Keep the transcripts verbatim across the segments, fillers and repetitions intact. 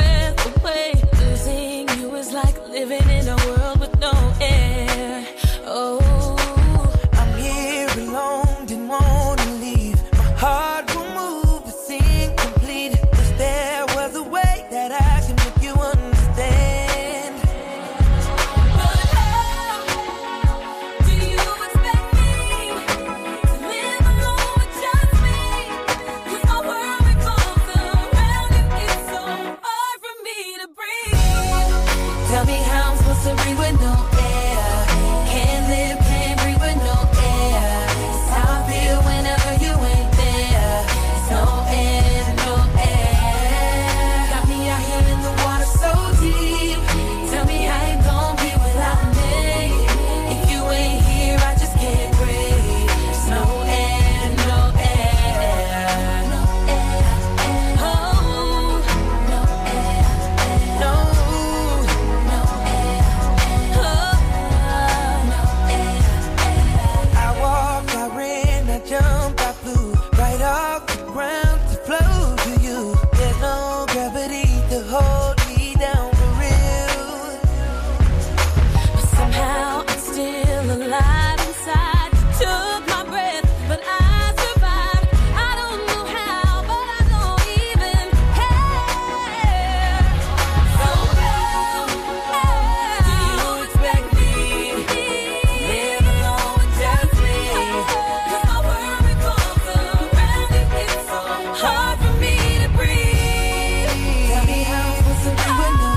breath away. Losing you is like living in a world with no air. Oh, I'm here alone, didn't want to leave. My heart will move, but seem complete. If there was a way that I can make you understand. but how do you expect me to live alone with just me? 'Cause my world revolves around you. It's so hard for me to breathe. Tell me how I'm supposed to breathe with no air. Can't live, can't breathe with no air. It's how I feel whenever you ain't there. It's no air, no air. Got me out here in the water so deep. Tell me how you gon' be without me. If you ain't here, I just can't breathe. It's no air, no air. No air, oh, no air, No, no air, oh, no air. I walk, I ran, I jumped, I flew right off the ground to flow to you. There's no gravity to hold me down for real. But somehow I'm still alive inside. You took my breath, but I survived. I don't know how, but I don't even care. So how do you expect me to live alone with just me? 'Cause my world revolves around you. It's so hard for me to breathe. Tell me how I'm supposed to be with no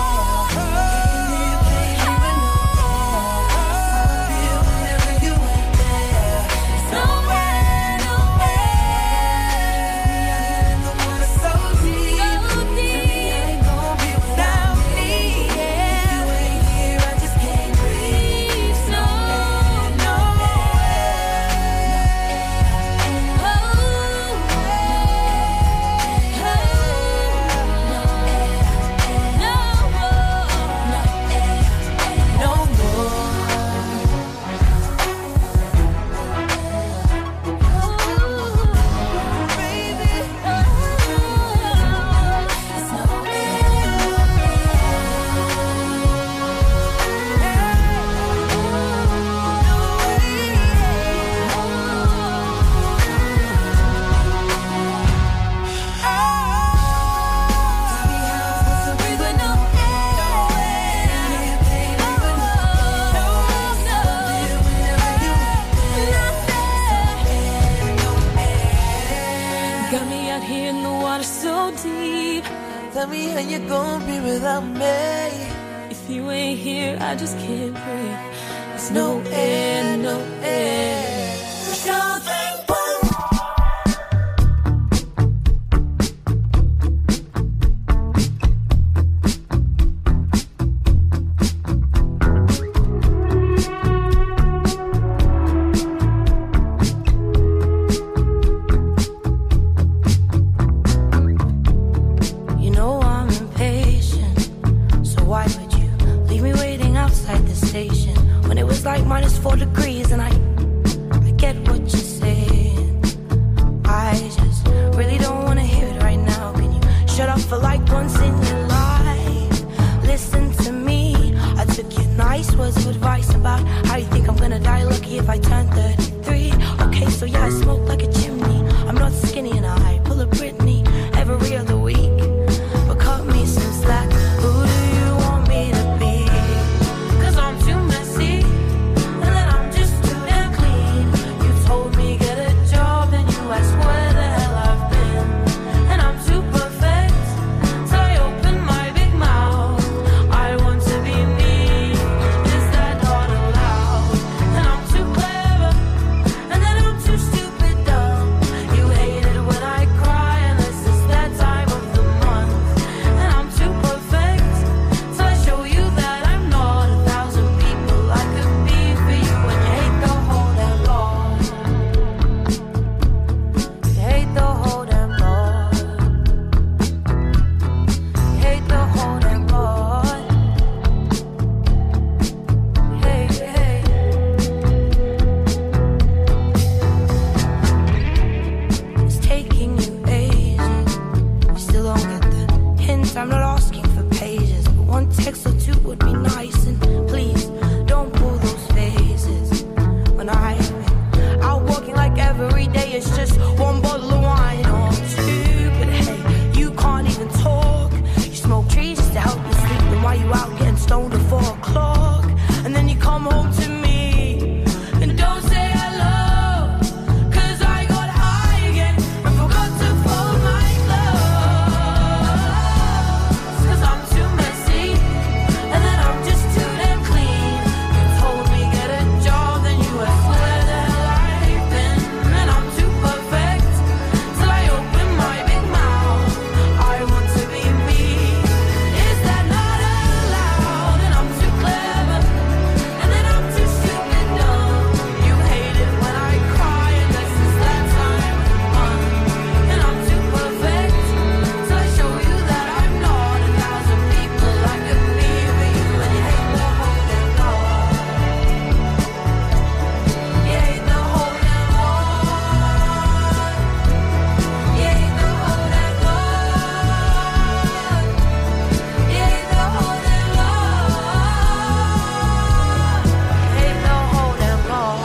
Got me out here in the water so deep. Tell me how you gon' be without me. If you ain't here, I just can't breathe. There's no air, no air. Something boom. You know I'm impatient, so why would you leave me waiting outside the station when it was like minus four degrees? And I, I get what you say. asking for pages, but one text or two would be nice. And please, don't pull those faces. When I've been out walking like every day, it's just one bottle of wine or two. But hey, you can't even talk. You smoke trees just to help you sleep. Then why you out getting stoned at four o'clock? And then you come home to me and don't say hello. Cause I got high again and forgot to fold my clothes. Cause I'm too messy and then I'm just too damn clean. You told me get a job, then you asked where the hell I've been. And I'm too perfect till I open my big mouth. I want to be me. Is that not allowed? And I'm too clever and then I'm too stupid dumb. You hate it when I cry and this is that time on. And I'm too perfect till I show you that I'm not. A thousand people I could be for you and you hate the whole damn lot. You hate the whole damn lot. You hate the whole damn lot. You hate the whole damn lot. You hate the whole damn lot.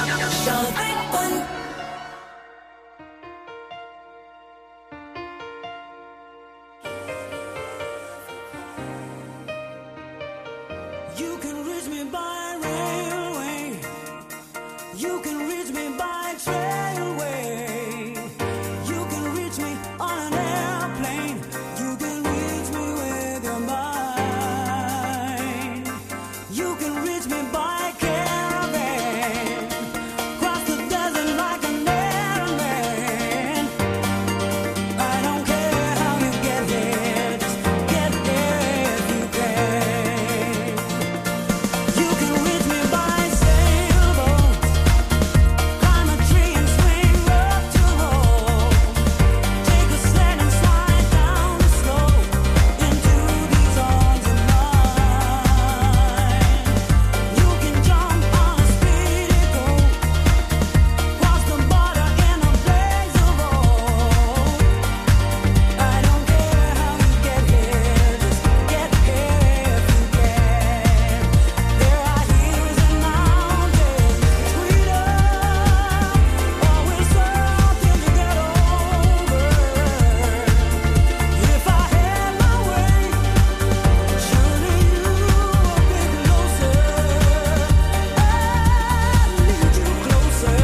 You can reach me by railway. You can reach me by trailway. You can reach me on an airplane. You can reach me with your mind. You can reach me by caravan. Cross the desert like an airman. I don't care how you get here, just get there if you can. You can reach me by sailboat, climb a tree and swing rope to rope. Take a sled and slide down the slope into these arms of mine. You can jump on a speedy boat, cross the border in a blaze of road. I don't care how you get here, just get here if you can. There are hills and mountains between us, always something to get over. If I had my way, surely you would be closer. I need you closer.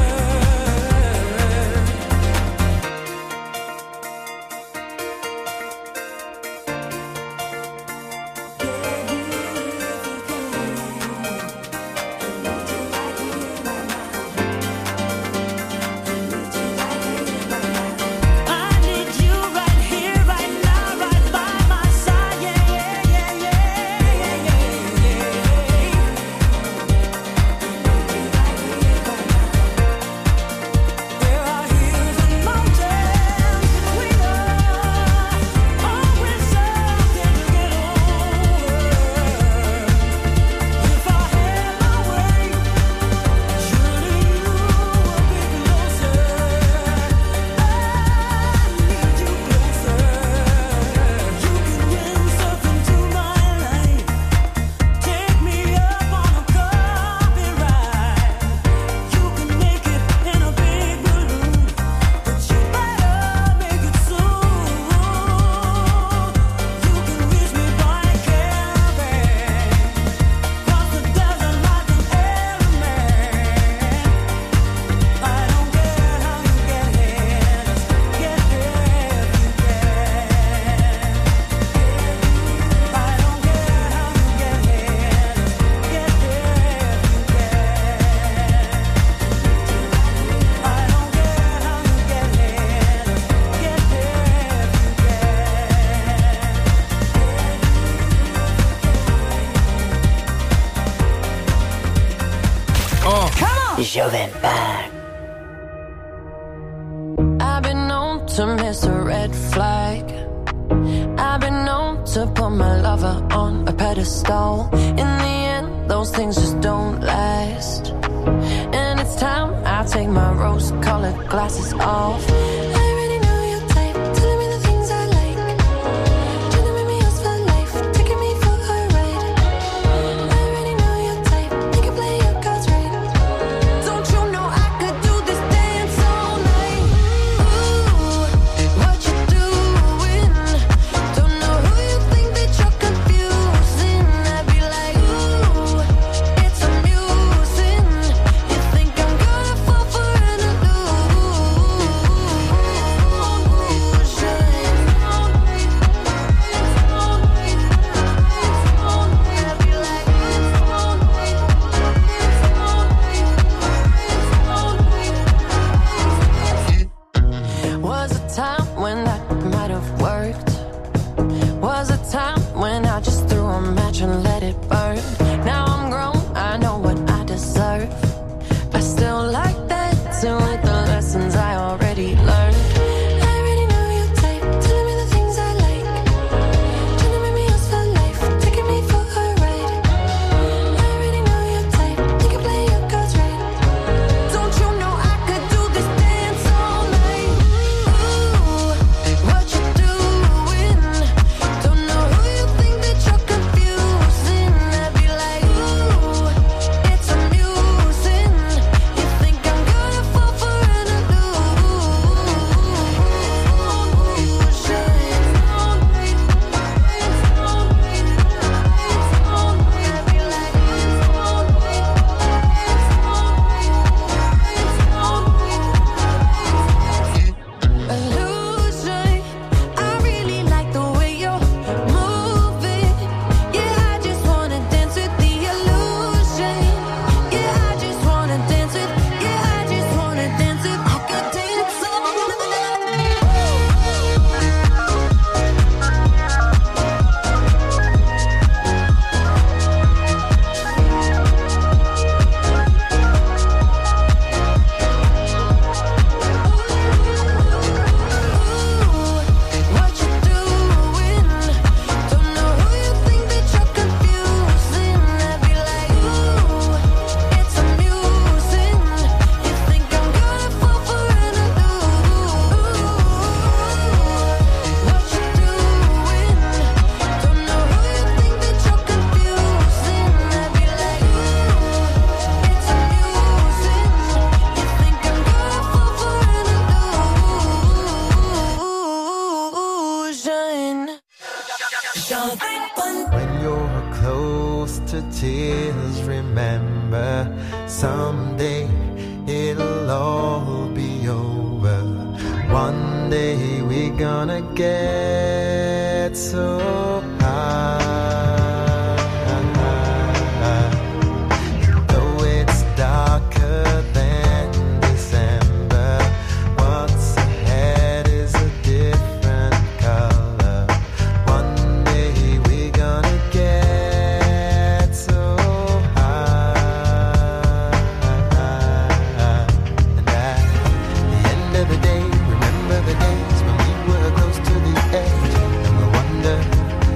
I need you right here, right now, right by my side. Yeah, yeah, yeah, yeah, yeah, yeah, yeah. There are hills and mountains between us, always something to get over. If I had my way, surely you would be closer. I need you closer. You can windsurf into my life, take me up on a coffee ride. You can make it in a big balloon, but you better make it soon. You can reach me by caravan, cross the desert like an airman. I don't care how you get here, just get here if you can. I don't care how you get here, just get here if you can. I don't care how you get here, just get here if you I've been known to miss a red flag. I've been known to put my lover on a pedestal. In the end, those things just don't last. And it's time I take my rose-colored glasses off. I already know your type, telling me the things I like, trying to make me else feel like close to tears. Remember, someday it'll all be over. One day we're gonna get so high. Though it's darker than December, what's ahead is a different color. One day we're gonna get so high. And at the end of the day, remember the days when we were close to the edge, and we wonder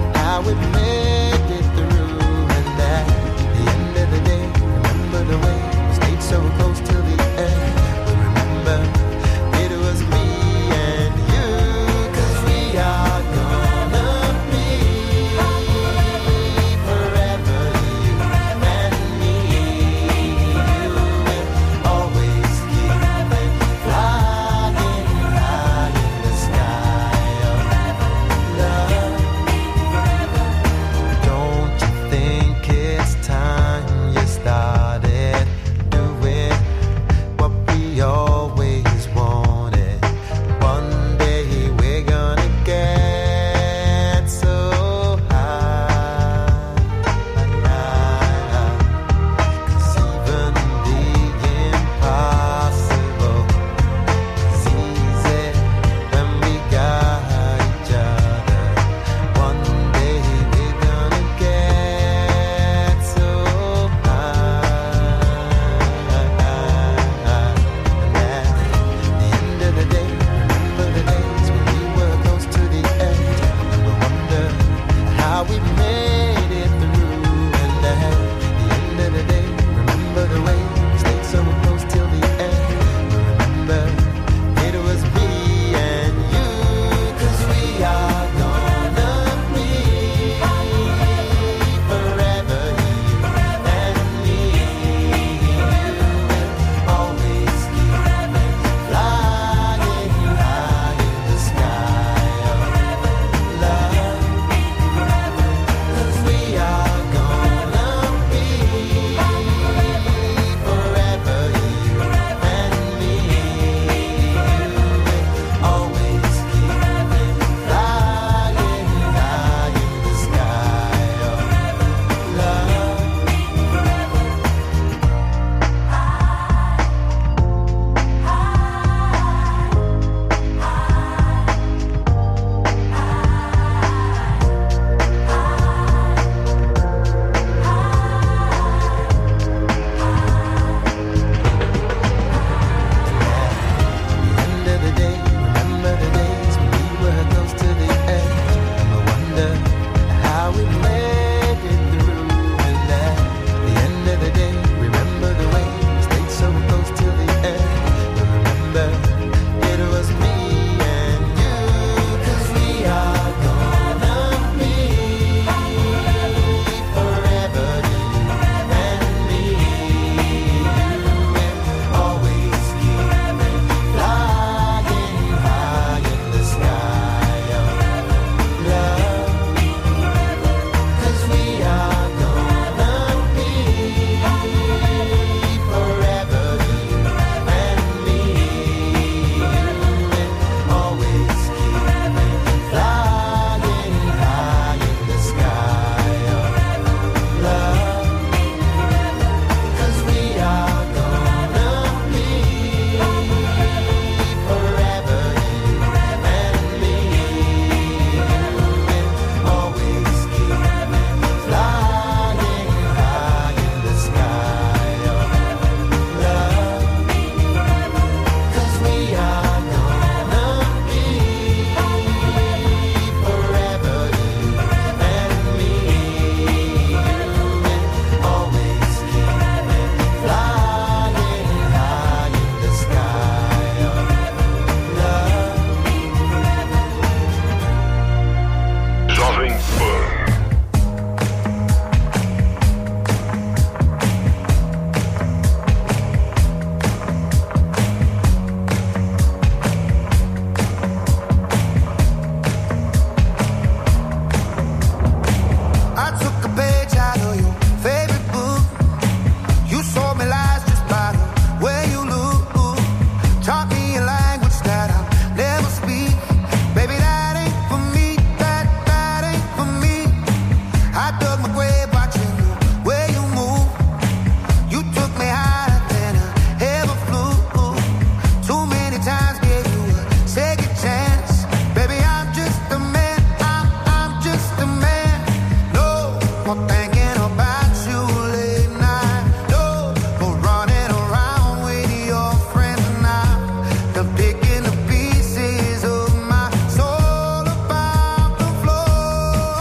I dug my grave watching the way you move. You took me higher than I ever flew. Too many times gave you a second chance. Baby, I'm just a man. I'm, I'm just a man. No more thinking about you late night. No more running around with your friends now. They're picking the pieces of my soul about the floor.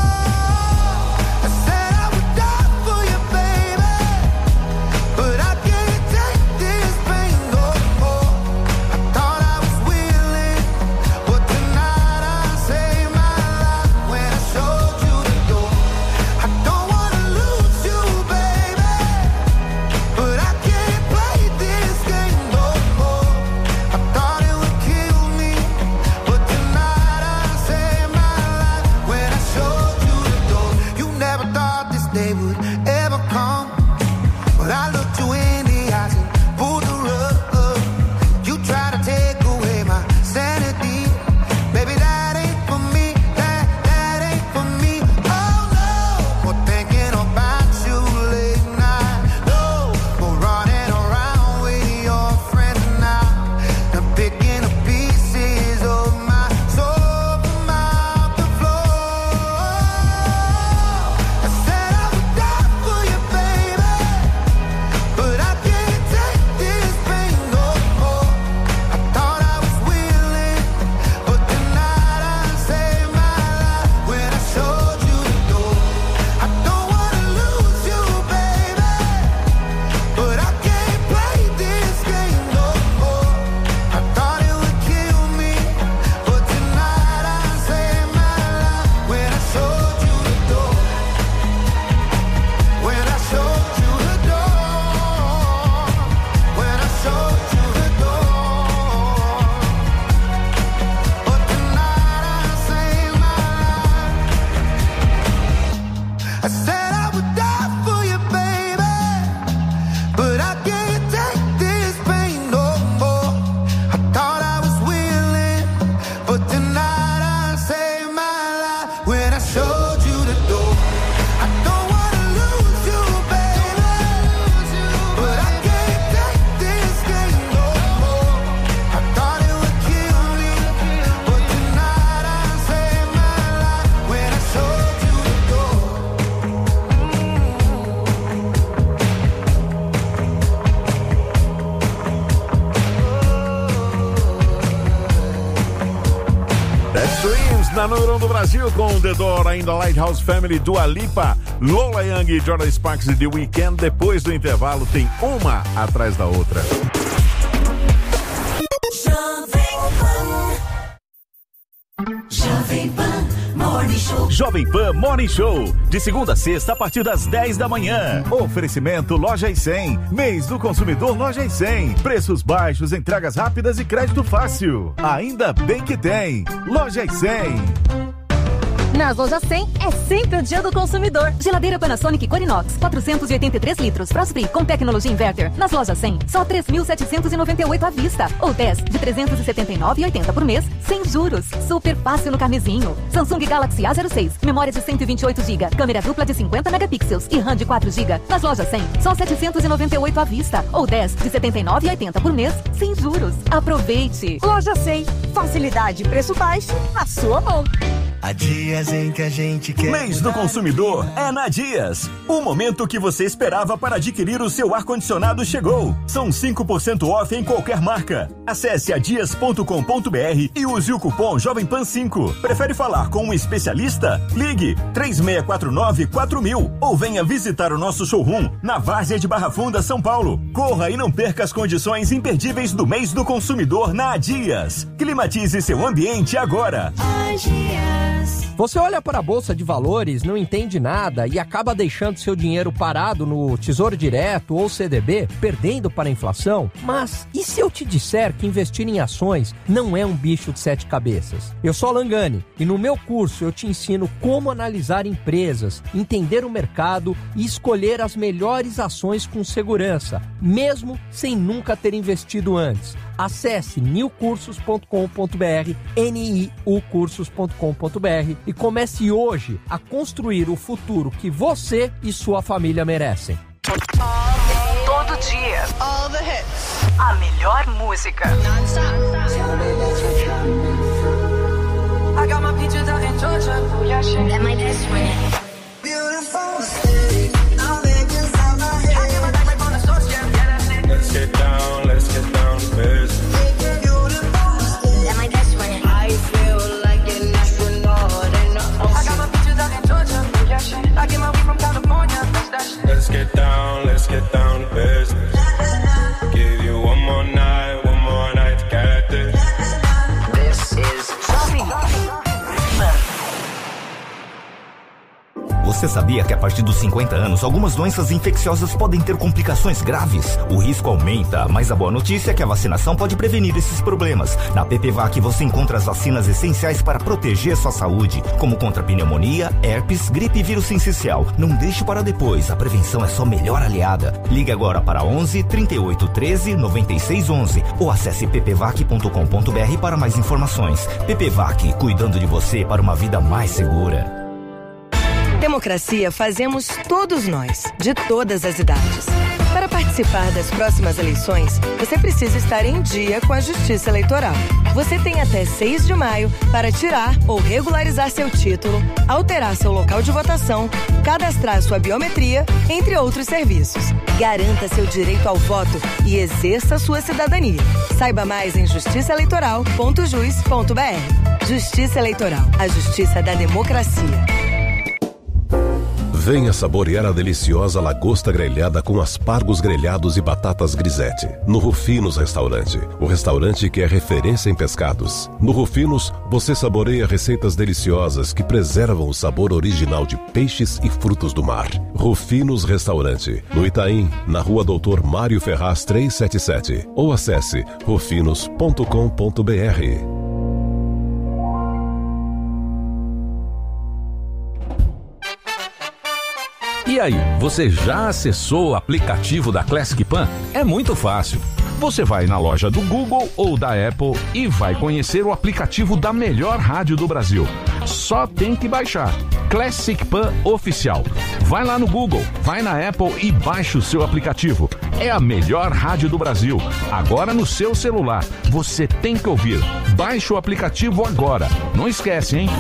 I said I would die for you, baby, but I can't take this pain no more. I thought I was willing, but tonight I saved my life when I showed you the door. I don't wanna lose you, baby, but I can't play this game no more. I thought it would kill me, but tonight I saved my life when I showed you the door. You never thought this day would ever come, but I looked you in the eyes and pulled the rug. You tried to take away my sanity. Baby, that ain't for me. That, that ain't for me. Oh no, more thinking about you late night. No, more running around with your friends now. I'm picking the pieces of my soul from out the floor. I said I would die for you, baby, but I can't take this pain no more. I thought I was willing, but tonight I saved my life when I showed you the door. I don't wanna lose you, baby, but I can't play this game no more. I thought it would kill me, but tonight I saved my life when I showed you the door. When I showed you the door. When I showed you the door. But tonight I saved my life. I said I would die for you, baby, but I can't take this pain no more. I thought I was willing, but tonight I saved my life when I showed you the door. I don't wanna lose you, baby, but I can't take this game no more. I thought it would kill me, but tonight I saved my life when I showed you the door. Dead Dreams na número um do Brasil com The Door, ainda Lighthouse Family, Dua Lipa, Lola Young, Jordan Sparks e The Weeknd. Depois do intervalo tem uma atrás da outra. Jovem Pan Morning Show. Jovem Pan Morning Show, de segunda a sexta a partir das dez da manhã. Oferecimento Loja e cem, mês do consumidor Loja e cem. Preços baixos, entregas rápidas e crédito fácil. Ainda bem que tem. Loja e cem. Nas Lojas cem é sempre o dia do consumidor. Geladeira Panasonic Corinox, quatrocentos e oitenta e três litros, Frost-Free com tecnologia inverter. Nas Lojas cem, só três mil setecentos e noventa e oito à vista. Ou dez de trezentos e setenta e nove reais e oitenta por mês, sem juros. Super fácil no carnezinho. Samsung Galaxy A zero seis, memória de cento e vinte e oito gigabytes, câmera dupla de cinquenta megapixels e RAM de quatro gigabytes. Nas Lojas cem, só setecentos e noventa e oito à vista. Ou dez de setenta e nove reais e oitenta por mês, sem juros. Aproveite. Loja cem, facilidade e preço baixo na sua mão. Há dias em que a gente quer. Mês do consumidor é na Dias. O momento que você esperava para adquirir o seu ar-condicionado chegou. São cinco por cento off em qualquer marca. Acesse a dias ponto com ponto br e use o cupom Jovem Pan cinco. Prefere falar com um especialista? Ligue três seis quatro nove quatro mil ou venha visitar o nosso showroom na Várzea de Barra Funda, São Paulo. Corra e não perca as condições imperdíveis do mês do consumidor na Dias. Climatize seu ambiente agora. Você olha para a Bolsa de Valores, não entende nada e acaba deixando seu dinheiro parado no Tesouro Direto ou C D B, perdendo para a inflação? Mas e se eu te disser que investir em ações não é um bicho de sete cabeças? Eu sou Alan Gani e no meu curso eu te ensino como analisar empresas, entender o mercado e escolher as melhores ações com segurança, mesmo sem nunca ter investido antes. Acesse new cursos ponto com ponto b r, N I U cursos ponto com ponto b r e comece hoje a construir o futuro que você e sua família merecem. Todo dia. All the hits. A melhor música. I got my peaches out in Georgia. That my best friend. Beautiful city. Now they can sound my head. I get my back like on the source, yeah, yeah, that's it. Let's get down, let's get down to business. That my best friend. I feel like an astronaut in the ocean. I got my peaches out in Georgia. Yeah, shit. I get my weed from California. That's that shit. Let's get down, let's get down to business. Give you one more night, one more night to get this. This is Jovem Pan. Você sabia que a partir dos cinquenta anos, algumas doenças infecciosas podem ter complicações graves? O risco aumenta, mas a boa notícia é que a vacinação pode prevenir esses problemas. Na P P V A C você encontra as vacinas essenciais para proteger sua saúde, como contra pneumonia, herpes, gripe e vírus sincicial. Não deixe para depois, a prevenção é sua melhor aliada. Ligue agora para onze, trinta e oito, treze, noventa e seis, onze ou acesse p p vac ponto com ponto b r para mais informações. P P V A C, cuidando de você para uma vida mais segura. Democracia fazemos todos nós, de todas as idades. Para participar das próximas eleições, você precisa estar em dia com a Justiça Eleitoral. Você tem até seis de maio para tirar ou regularizar seu título, alterar seu local de votação, cadastrar sua biometria, entre outros serviços. Garanta seu direito ao voto e exerça sua cidadania. Saiba mais em justiça eleitoral ponto jus ponto b r. Justiça Eleitoral, a justiça da democracia. Venha saborear a deliciosa lagosta grelhada com aspargos grelhados e batatas grisete. No Rufinos Restaurante, o restaurante que é referência em pescados. No Rufinos, você saboreia receitas deliciosas que preservam o sabor original de peixes e frutos do mar. Rufinos Restaurante, no Itaim, na rua Doutor Mário Ferraz trezentos e setenta e sete. Ou acesse rufinos ponto com ponto b r. E aí, você já acessou o aplicativo da Classic Pan? É muito fácil. Você vai na loja do Google ou da Apple e vai conhecer o aplicativo da melhor rádio do Brasil. Só tem que baixar. Classic Pan Oficial. Vai lá no Google, vai na Apple e baixa o seu aplicativo. É a melhor rádio do Brasil. Agora no seu celular. Você tem que ouvir. Baixe o aplicativo agora. Não esquece, hein?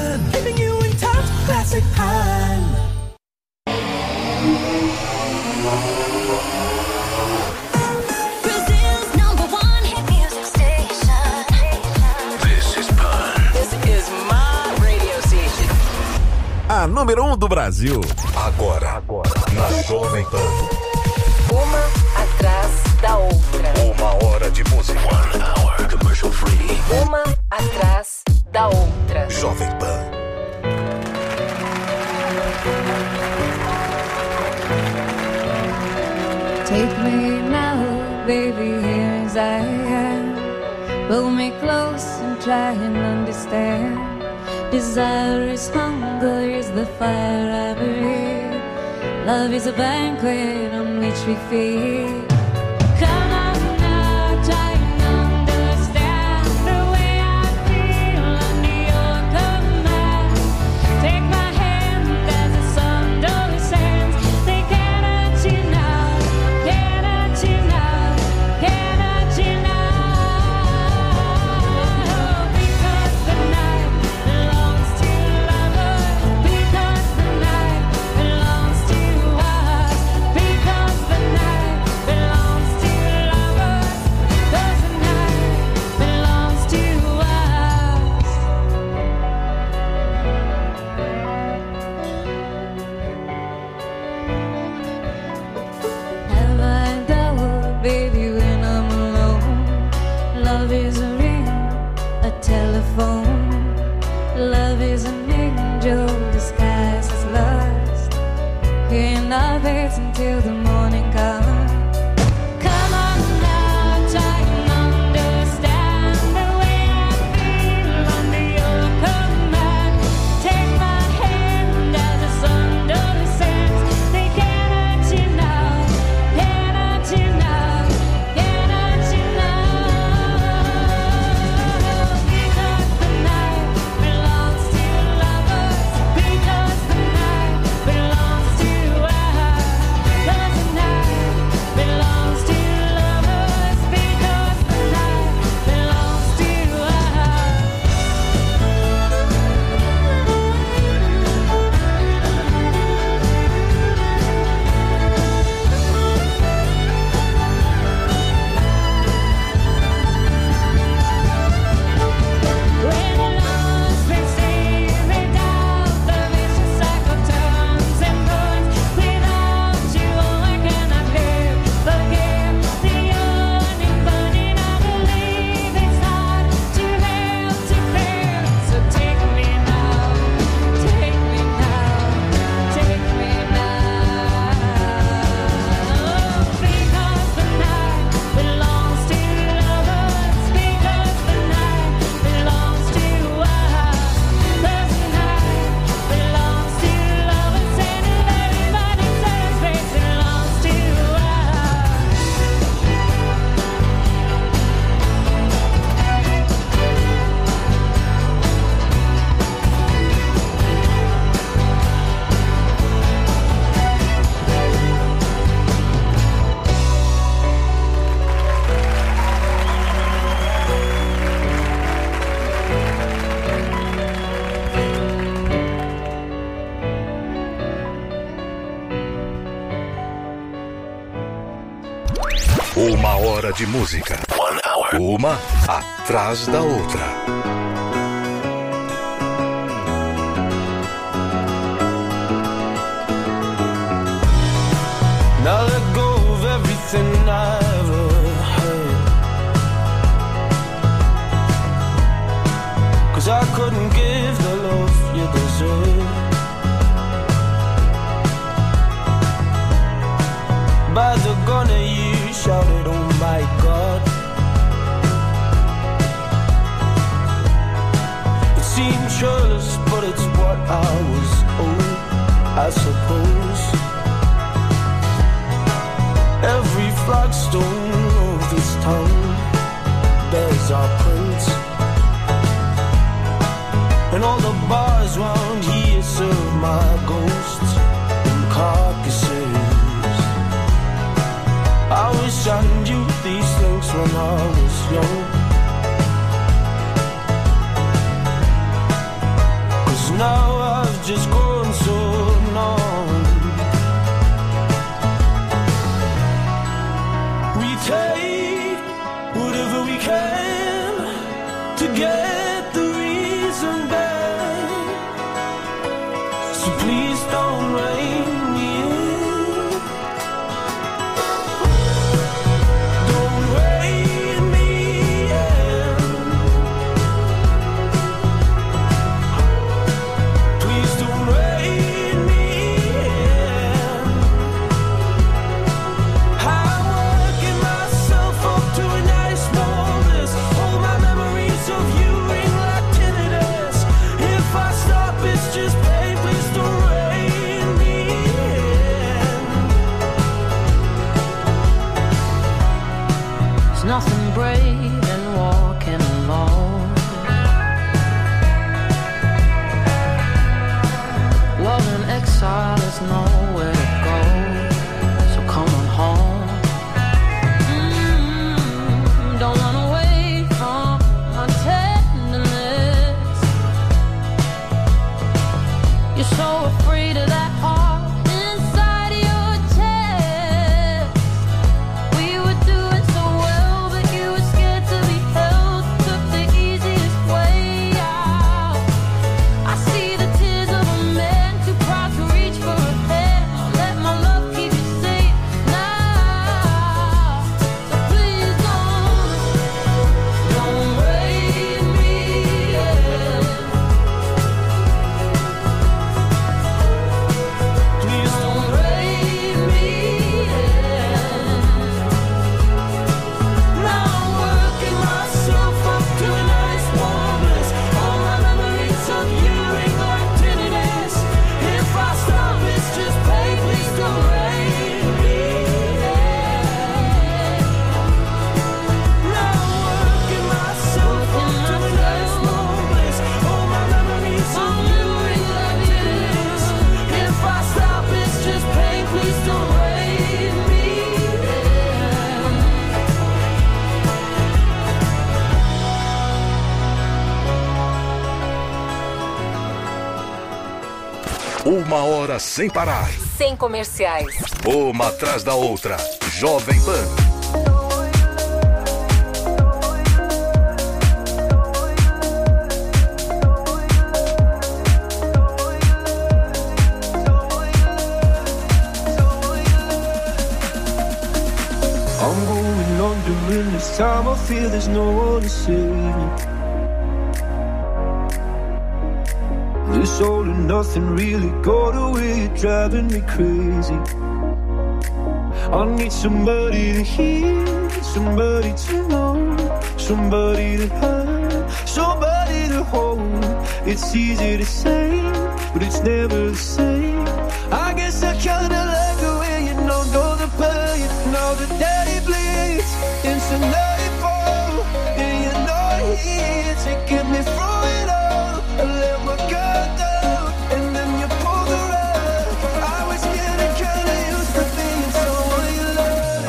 Brazil's number one hit music station. This is Pan. This is my radio station. A número um do Brasil. Agora, agora, na Jovem Pan. Uma atrás da outra. Uma hora de música. One hour commercial free. Uma atrás da outra. Jovem Pan. Take me now, baby, here as I am. Pull me close and try and understand. Desire is hunger, is the fire I breathe. Love is a banquet on which we feed. Come on now, try and understand the way I feel under your command. Take my hand as the sun descends. They can't hurt you now, can't hurt you now, can't hurt you now. Because the night belongs to lovers. Because the night belongs to us. Because the night belongs to lovers. Because the night belongs to us. Have I doubt, baby, when I'm alone? Love is a ring, a telephone. Love is an angel disguised as lust. In our beds until the morning comes. Come on now, try and understand the way I feel under your command. Take my hand as the sun descends. They can't hurt you now, can't hurt you now, can't hurt you now. Uma hora de música. One hour. Uma atrás da outra. Now let go of everything I ever heard, 'cause I couldn't give the love you deserve. By the gun you shouted, oh my God. It seemed churlish, but it's what I was owed, I suppose. Every flagstone of this town bears our prints, and all the bars round here serve my ghosts and carcasses. I wish I knew these things when I was young, 'cause now I've just grown so numb. We take whatever we can to get the reason back, so please don't rein me in. Don't rein me in. Please don't rein me in. I'm working myself up to a nice warmness. All my memories of you ring like tinnitus. If I stop, it's just pain. Please don't rein me in. There's nothing brave in walking alone. Love in exile is nowhere to go, so come on home. Mm, don't run away from my tenderness. You're so afraid of that heart inside your chest. We were doing so well, but you were scared to be held. Took the easiest way out. I see the tears of a man too proud to reach for a hand. Let my love keep you safe now. So please don't, don't rein me in. Please don't rein me in. Now I'm working myself up to a nice warmness. All my memories of you ring like tinnitus. If I stop, it's just pain. Please don't rein me in. Now I'm working myself up to a nice warmness. All my memories of you ring like tinnitus. If I stop, it's just pain. Please don't rein me Uma hora sem parar. Sem comerciais. Uma atrás da outra. Jovem Pan. I'm going under, and this time I feel there's no one to save me. This all and nothing really got away, you're driving me crazy. I need somebody to hear, somebody to know, somebody to have, somebody to hold. It's easy to say, but it's never the same. I guess I kinda like the way you know, know the pain, know the daddy bleeds into nightfall, and you're not here to get me through it all. I let my guard down, and then you pull the rug. I was getting kinda used to being someone you love.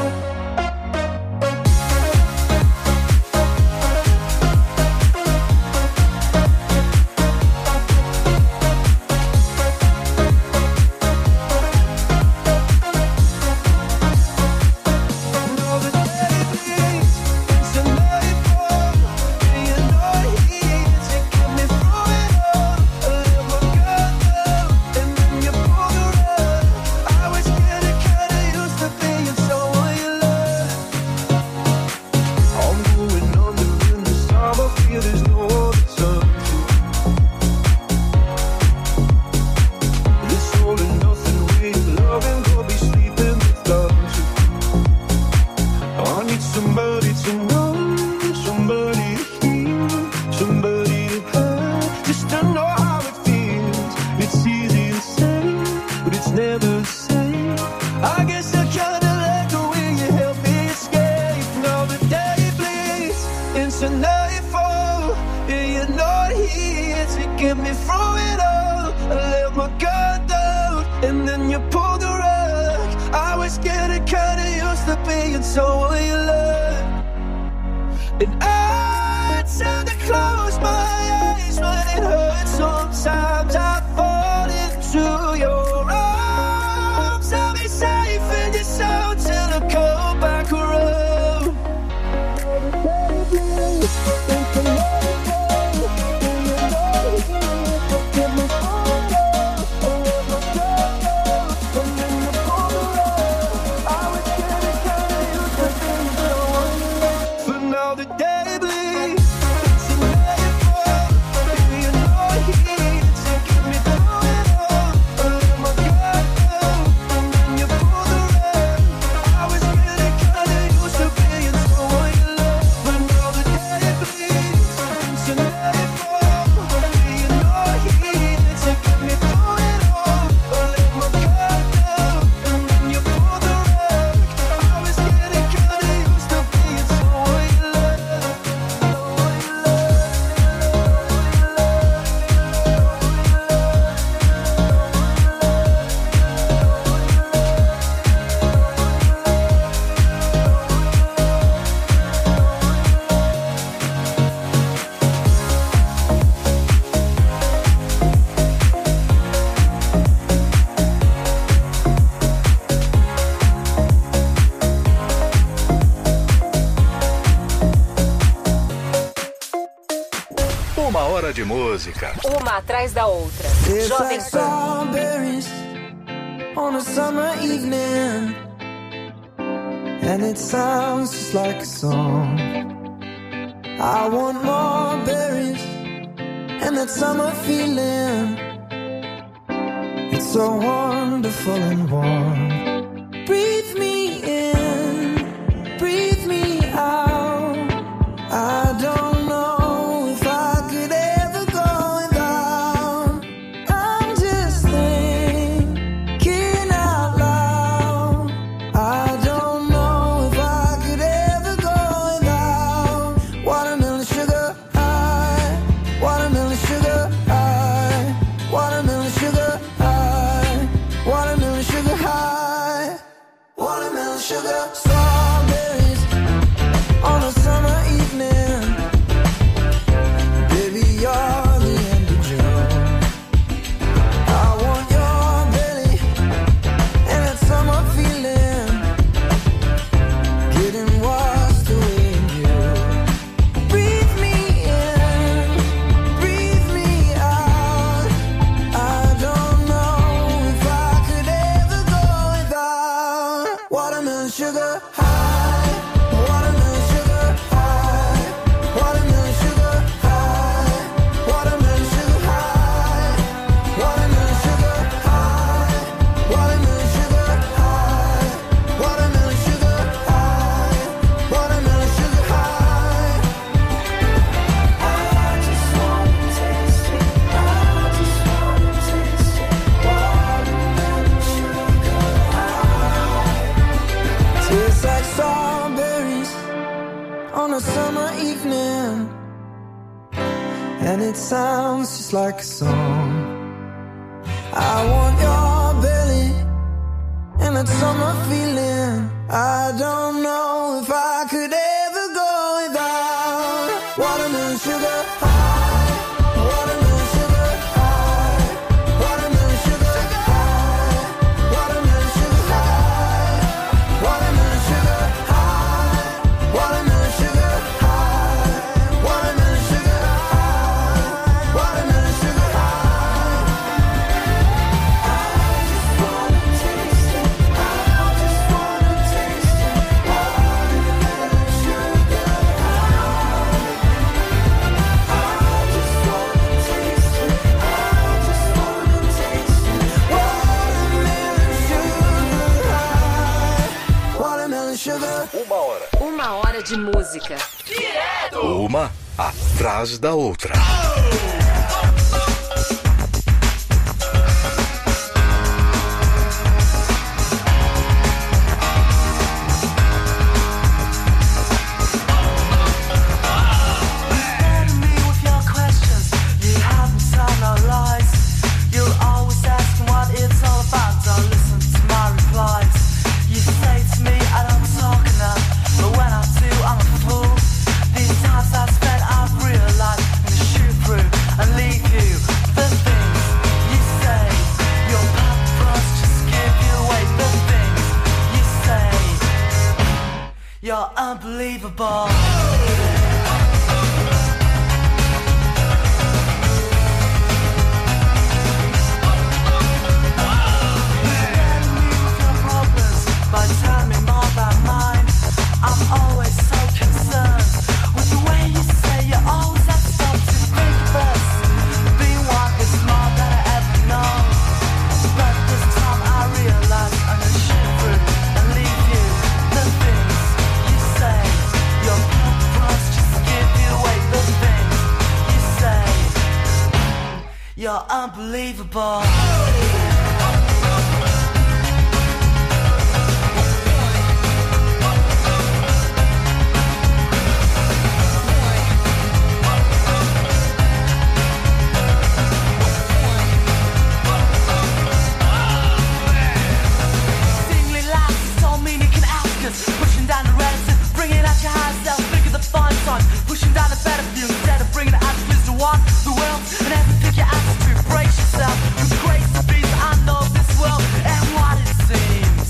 never the same. I guess I kinda like the way you help me escape. Now the day bleeds into nightfall, and you're not here to get me through it all. I let my guard down, and then you pulled the rug. I was getting kinda used to being someone you love, and I tend to close my eyes when it hurts. Sometimes I fall into your arms. I'll be safe in your soul till I come back around. But now the day bleeds into nightfall, and you're not here to get me through it all. I let my guard down, and then you pull the rug. I was getting kinda used to being someone you love. But now the day bleeds into nightfall, and you're not here to get me through it all. I let my guard down, and then you pull the rug. I was getting kinda used to being someone you love. Uma hora de música. Uma atrás da outra. It's Jovem like Pan. strawberries on a summer evening, and it sounds just like a song. I want more berries and that summer feeling. It's so wonderful and warm. Breathe me in, breathe me out. I don't know if I could ever go without. I'm just thinking out loud. I don't know if I could ever go without. Watermelon sugar high, watermelon sugar high, watermelon sugar high, watermelon sugar high, watermelon sugar. Strawberries on a summer evening. Baby, you're the end of June. I want your belly and that summer feeling, getting washed away in you. Breathe me in, breathe me out. I don't know if I could ever go without. Watermelon sugar high, watermelon sugar high, watermelon sugar high, watermelon sugar high, watermelon sugar high, watermelon sugar high, watermelon sugar high, watermelon sugar high. I just wanna taste it. I just wanna taste it. Watermelon sugar high. Tastes like strawberries on a summer evening, and it sounds just like a song. I want your belly and that summer feeling. I don't know if I could ever go without. Watermelon sugar high, watermelon sugar high, watermelon sugar high, watermelon sugar high, watermelon sugar high, watermelon sugar high, watermelon sugar high, watermelon sugar high. I just wanna taste it. I just wanna taste it. Watermelon sugar high. I just wanna taste it. I just wanna taste it. Watermelon sugar high. Watermelon sugar. Uma hora. Uma hora de música. Uma atrás da outra. You're unbelievable. But tell me more about mine. I'm always so concerned with the way you say you always have stuff to think first. Being one is more than I ever known. But this time I realize I'm gonna shoot through and leave you. The things you say, your purpose just give you away. The things you say, you're unbelievable. Pushing down the relative, bringing out your higher self, think of the fun times. Pushing down the better view instead of bringing it out to the one, the world, and everything you ask to brace yourself. With grace to be, I know this world and what it seems.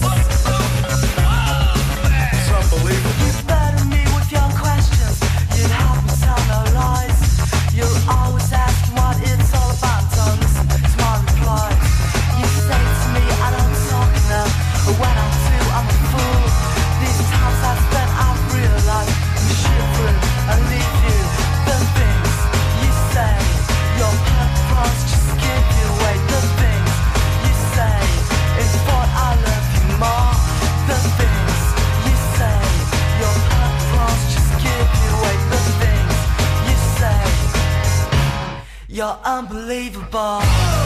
It's unbelievable. You better me with your questions. You'd help me tell no lies. You're always asking what it's all about. Don't listen to my replies. You say to me, I don't talk enough. But when I do, I'm a fool. These times I've spent, I've realized I'm shivering and leave you. The things you say, your purpose just give you away. The things you say is what I love you more. The things you say, your purpose just give you away. The things you say, you're unbelievable.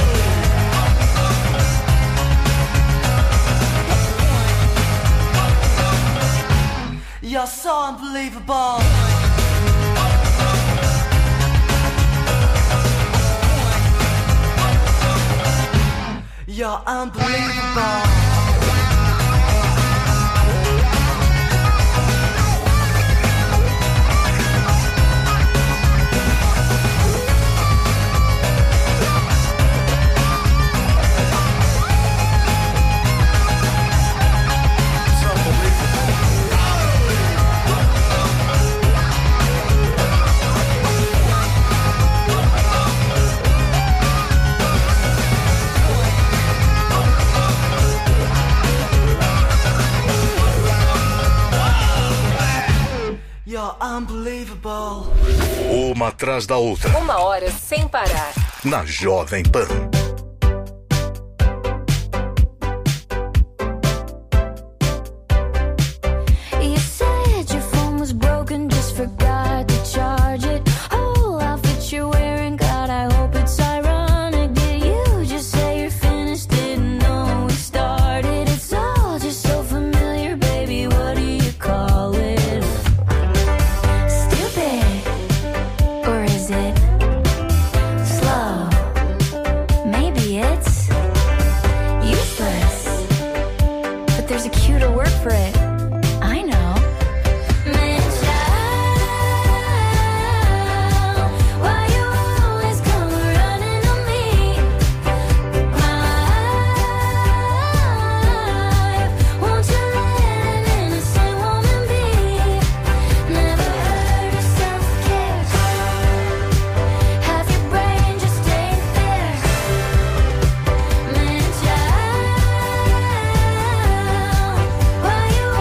You're so unbelievable. You're unbelievable. You're unbelievable. Uma atrás da outra. Uma hora sem parar. Na Jovem Pan. You said your phone was broken, just forgot to charge it. Oh, outfit you're wearing, God, I hope it's ironic. Did you just say you're finished? Didn't know we started. It's all just so familiar, baby. What do you call it? Stupid, or is it slow? Maybe it's useless, but there's a cuter word for it. I know. Man, child, why you always come running on me? My life, won't you let an innocent woman be? Never heard of self-care. Half your brain just ain't there. Man, child, why you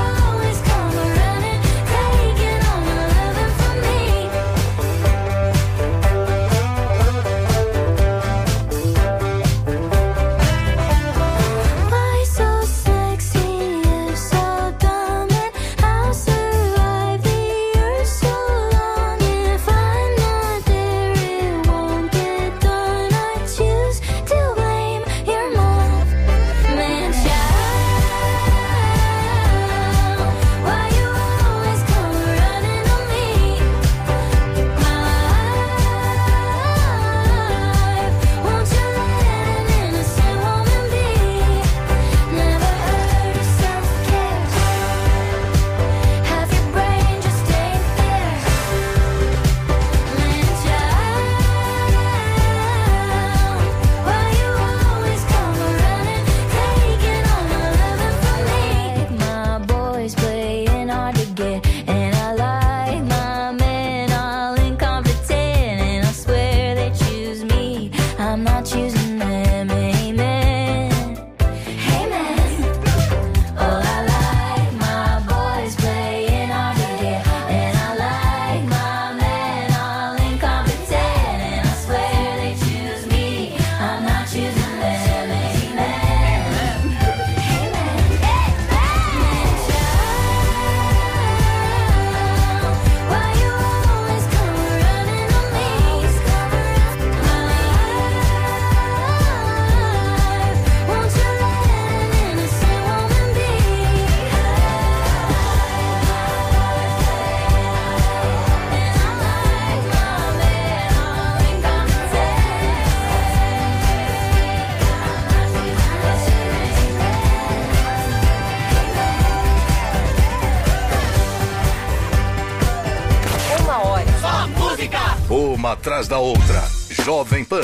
Uma atrás da outra. Jovem Pan.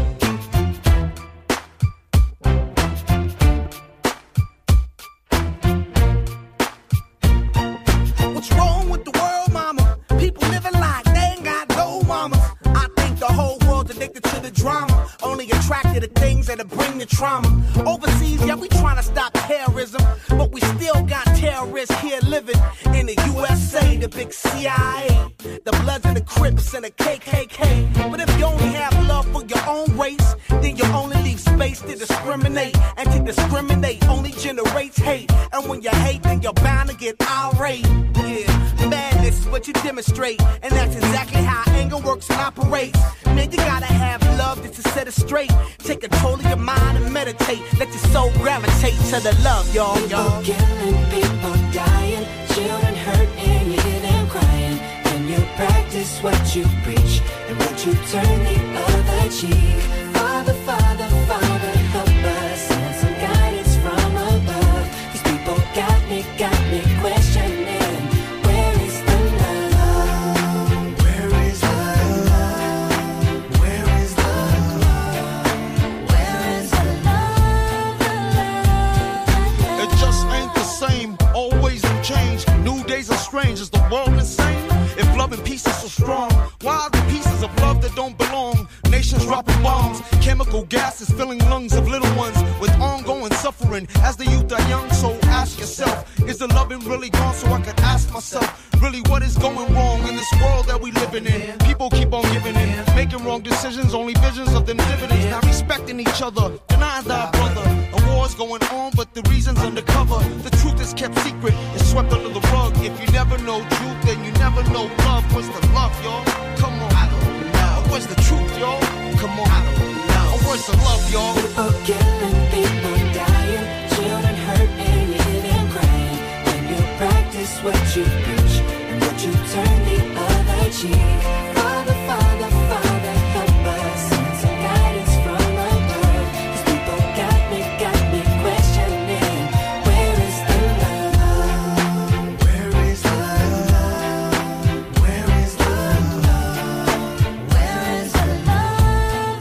What's wrong with the world, mama? People living like they ain't got no mamas. I think the whole world's addicted to the drama, only attracted to things that'll bring the trauma. Overseas, yeah, we trying to stop terrorism, but we still got terrorists here living in the U S A, the big C I A, the Bloods and the Crips and the K K K. But if you only have love for your own race, then you only leave space to discriminate, and to discriminate only generates hate. And when you hate, then you're bound to get irate. Yeah, madness is what you demonstrate, and that's exactly how anger works and operates. Man, you gotta have love just to set it straight. Take control of your mind and meditate. Let your soul gravitate to the love, y'all, y'all. People killing, people dying, children hurt and you hear them crying. And you practice what you preach, and what you turn the other cheek. Father, Father, Father, help us, send some guidance from above. These people got me, got me questioning. Where is the love? Where is the love? Where is the love? Where is the love? It just ain't the same, always new change. New days are strange, is the world insane? If love and peace is so strong, why are the pieces of love that don't belong? Nations dropping bombs, chemical gases filling lungs of little ones with ongoing suffering. As the youth are young, so ask yourself, is the loving really gone? So I could ask myself, really what is going wrong in this world that we living in? People keep on giving in, making wrong decisions, only visions of them dividends. Not respecting each other, denying thy brother. A war's going on, but the reason's undercover. The truth is kept secret, it's swept under the rug. If you never know truth, then you never know love. What's the love, y'all? Come on. I don't know. What's the truth, y'all? Come on. I don't know. What's the love, y'all? People killing, people dying, children hurt and you hear them crying. When you practice what you preach, and what you turn the other cheek. Father, Father, Father, help us, send some guidance from above. These people got me, got me questioning. Where is the love? Where is the love? Where is the love? Where is the love?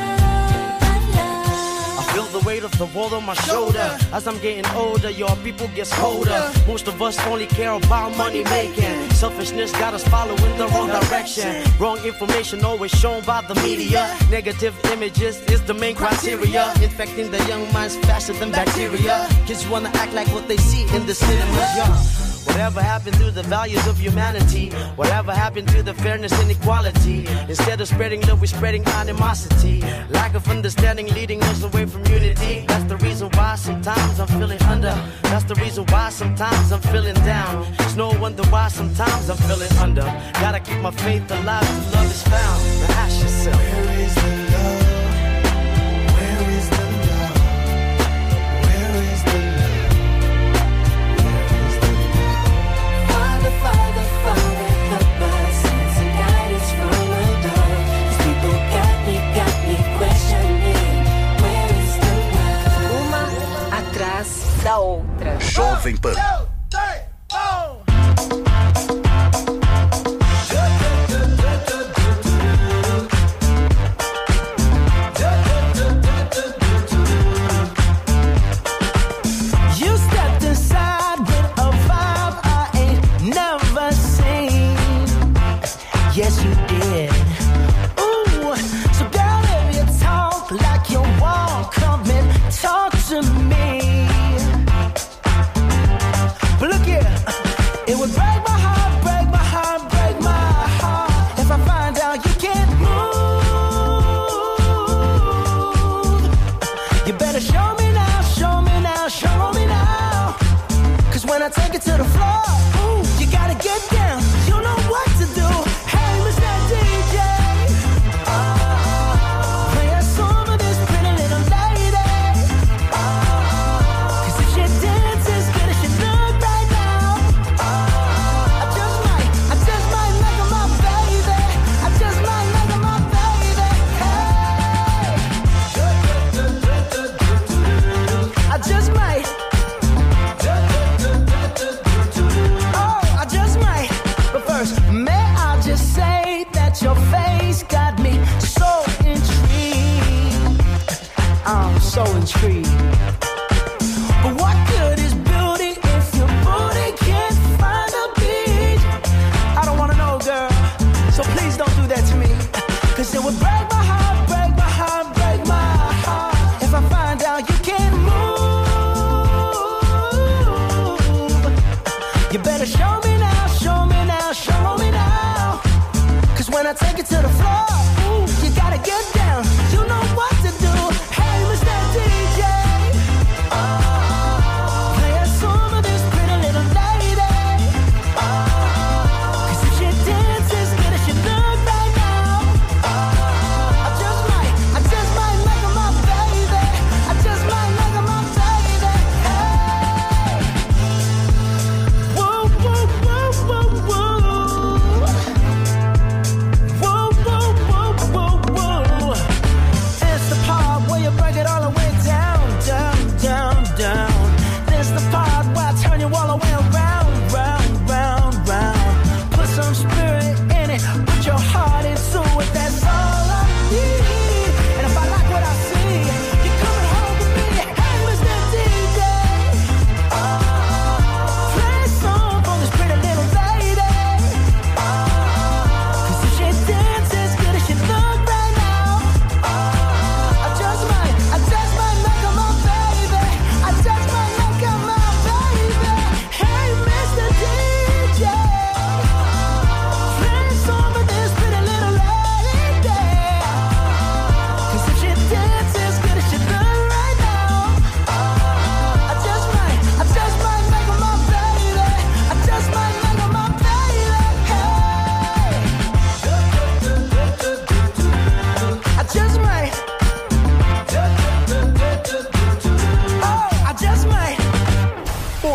I feel the weight of the world on my shoulder. As I'm getting older, your people gets colder. Most of us only care about money making. Selfishness got us following the wrong direction. Wrong information always shown by the media. Negative images is the main criteria. Infecting the young minds faster than bacteria. Kids wanna act like what they see in the cinemas, yeah. Whatever happened to the values of humanity? Whatever happened to the fairness and equality? Instead of spreading love, we're spreading animosity. Lack of understanding leading us away from unity. That's the reason why sometimes I'm feeling under. That's the reason why sometimes I'm feeling down. It's no wonder why sometimes I'm feeling under. Gotta keep my faith alive till love is found. Now ask yourself, where is the love? Where is the love? Where is the love? Father, Father, Father, help us, send some guidance from above. These people got me, got me questioning. Where is the love? Uma atrás da outra. Jovem Pan. You stepped inside with a vibe I ain't never seen. Yes, you did. Ooh, so girl, if you talk like you walk, come and talk to me. But look here, it would break my heart, break my heart, break my heart if I find out you can't move. You better show me now, show me now, show me now. Cause when I take it to the floor, ooh, you gotta get down. You know what to do. Hey, Mister D J, oh, play a song of this pretty little lady. Oh, cause if she dances good as she look right now, oh, I just might, I just might make her my baby. I just might make her my baby. Hey, I just might.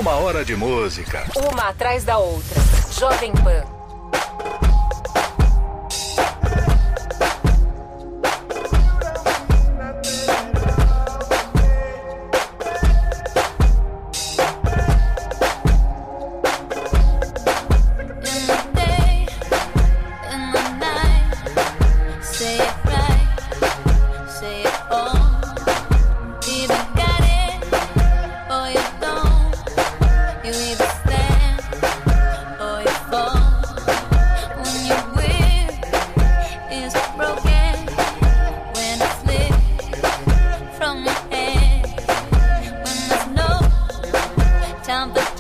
Uma hora de música. Uma atrás da outra. Jovem Pan. Time to